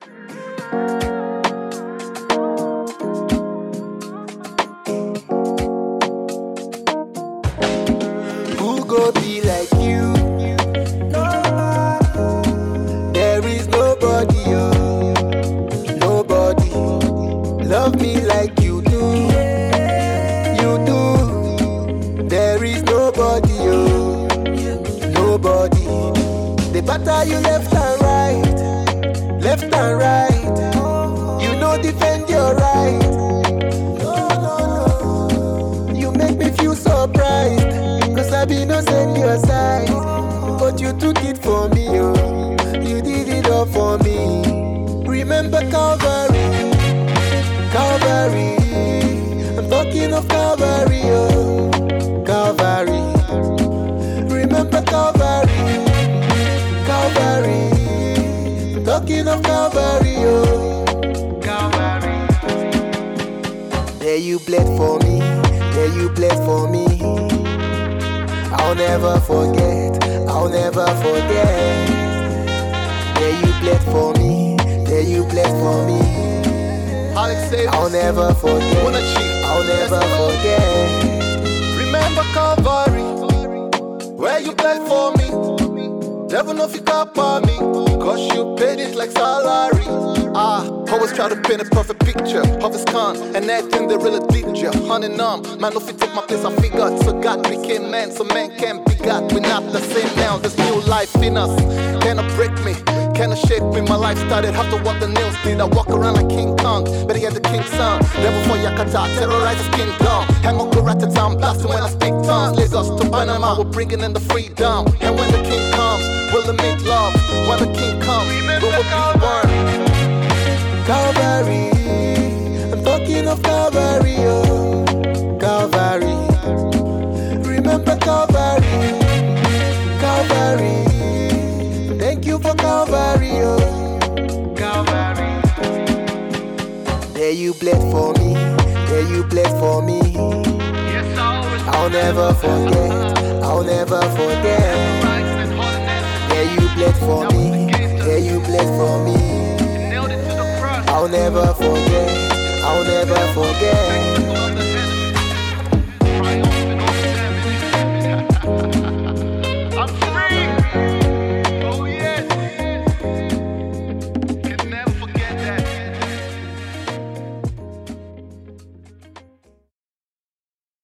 Who go be like you? There is nobody, oh, nobody. Love me like you do, you do. There is nobody, oh, nobody. They batter you left and right, left and right. You know defend your right. No, no, no. You make me feel surprised, 'cause I be no send your side, but you took it for me, oh. You did it all for me. Remember Calvary, Calvary. I'm talking of Calvary, oh, Calvary. Remember Calvary, Calvary. I'm talking of Calvary, oh, Calvary. There you bled for me, there you bled for me. I'll never forget, I'll never forget. There you bled for me, there you bled for me. I'll never forget, I'll never forget. Remember Calvary, where you bled for me. Devil know if you got by me, 'cause you paid it like salary. Always try to paint a perfect picture of his con and everything they really did ya. Honey numb, man, if you take my place, I figured. So God became man, so man can't be God. We're not the same now, there's new life in us. Cannot break me, cannot shake me. My life started after what the nails did. I walk around like King Kong, better get the king's son. Devil for Yakata, terrorize his kingdom. Hang on, go right to town, blasting when I speak tongues. Lagos to Panama, we're bringing in the freedom. And when the king comes, we'll meet love. When the king comes, we will be one. Calvary, I'm talking of Calvary, oh, Calvary. Remember Calvary, Calvary. Thank you for Calvary, oh, Calvary. There you bled for me, there you bled for me. I'll never forget, I'll never forget. There you bled for me, there you bled for me. I'll never forget, I'll never forget.